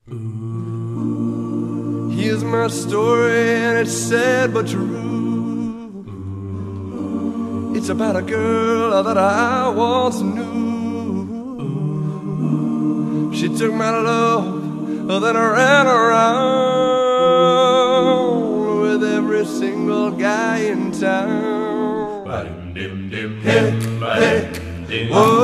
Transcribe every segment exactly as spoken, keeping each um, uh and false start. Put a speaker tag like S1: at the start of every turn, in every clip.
S1: Here's my story and it's sad but true. It's about a girl that I once knew. She took my love, then I ran around with every single guy in town. Hey, hey, whoa,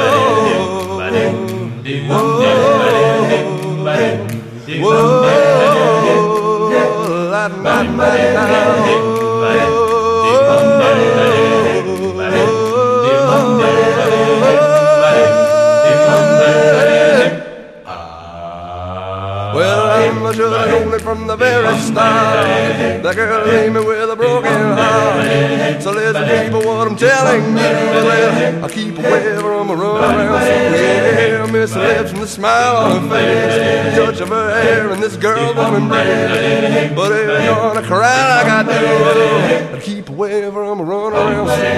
S1: whoa, whoa, la, la, la, la. Well, I should have known it from the very start. That girl leave me with a broken heart. So listen, people, what I'm telling you, well, I keep away from a run around. Yeah, miss her lips and the smile on her face, the touch of her hair and this girl woman brain. But if you're gonna cry like I do, I keep away from a run around. So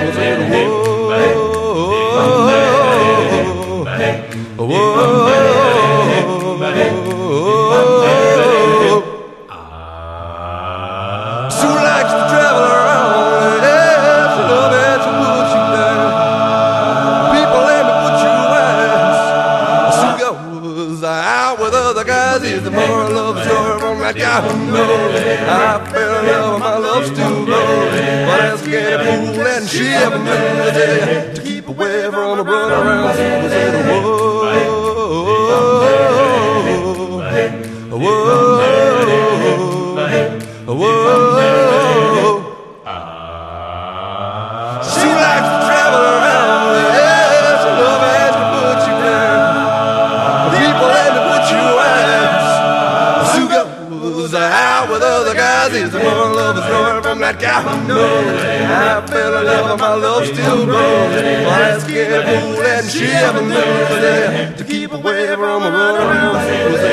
S1: whoa, whoa, whoa. Sue likes to travel around, yeah, she love it, she puts you down. People let me put you out. Sue goes out with other guys. Is the moral love story from that guy who knows I fell in love and my love still goes. But as scared fool and she ever knew to keep away from a run around. She said, whoa, whoa, whoa. She likes to travel around, yeah, she loves it to put you down. People let me put you out. Sue goes out with other guys. Is the more love is story from that guy who knows I fell in love and my love still grows. But I scared fool and she ever knew that to keep away from a run around.